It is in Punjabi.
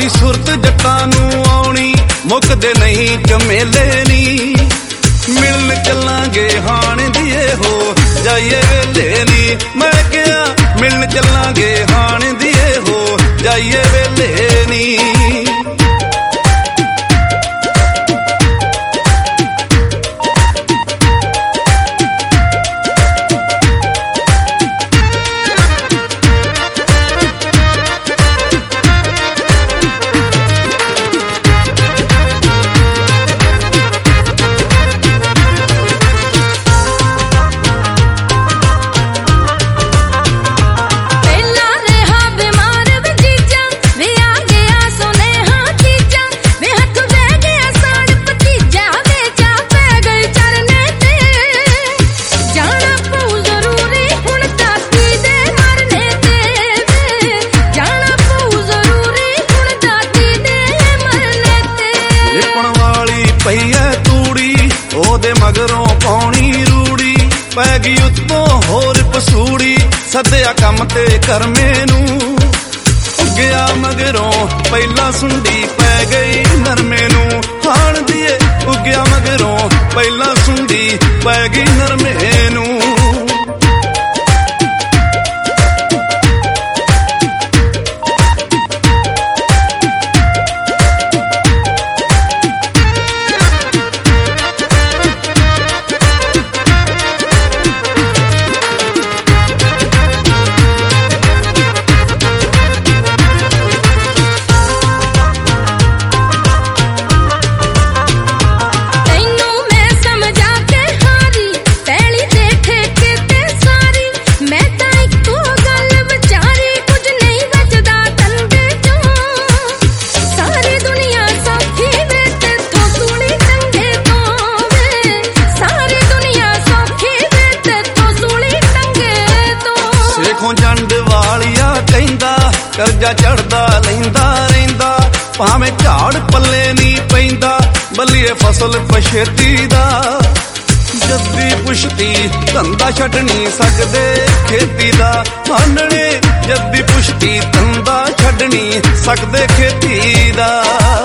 ਦੀ ਸੁਰਤ ਜੱਟਾਂ ਨੂੰ ਆਉਣੀ, ਮੁੱਕਦੇ ਨਹੀਂ ਝਮੇਲੇ ਨੀ। ਮਿਲਣ ਚੱਲਾਂਗੇ ਹਾਣ ਦੀਏ ਹੋ ਜਾਈਏ ਵੇਲੇ ਨੀ। ਮੈਂ ਕਿਹਾ ਮਿਲਣ ਚੱਲਾਂਗੇ ਹਾਣ ਦੀਏ ਹੋ ਜਾਈਏ ਵੇਲੇ ਨੀ। ਉਹਦੇ ਮਗਰੋਂ ਪਾਉਣੀ ਰੂੜੀ, ਪੈ ਗਈ ਉੱਤੋਂ ਹੋਰ ਪਸੂੜੀ। ਸੱਦਿਆ ਕੰਮ ਤੇ ਕਰਮੇ ਨੂੰ, ਉੱਗਿਆ ਮਗਰੋਂ ਪਹਿਲਾਂ ਸੁੰਡੀ ਪੈ ਗਈ ਨਰਮੇ ਨੂੰ। ਹਾਣ ਦੀਏ ਉੱਗਿਆ ਮਗਰੋਂ ਪਹਿਲਾਂ ਸੁੰਡੀ ਪੈ ਗਈ ਨਰਮੇ ਨੂੰ। ਜੰਡ ਵਾਲਿਆ ਕਹਿੰਦਾ ਕਰਜ਼ਾ ਚੜਦਾ ਲੈਂਦਾ ਰਹਿੰਦਾ, ਭਾਵੇਂ ਝਾੜ ਪੱਲੇ ਨਹੀਂ ਪੈਂਦਾ ਬੱਲੀਏ ਫਸਲ ਪਛੇਤੀ ਦਾ। ਜੱਦੀ ਪੁਸ਼ਤੀ ਧੰਦਾ ਛੱਡ ਨਹੀਂ ਸਕਦੇ ਖੇਤੀ ਦਾ, ਹਾਨਣੇ ਜੱਦੀ ਪੁਸ਼ਤੀ ਧੰਦਾ ਛੱਡ ਨਹੀਂ ਸਕਦੇ ਖੇਤੀ ਦਾ।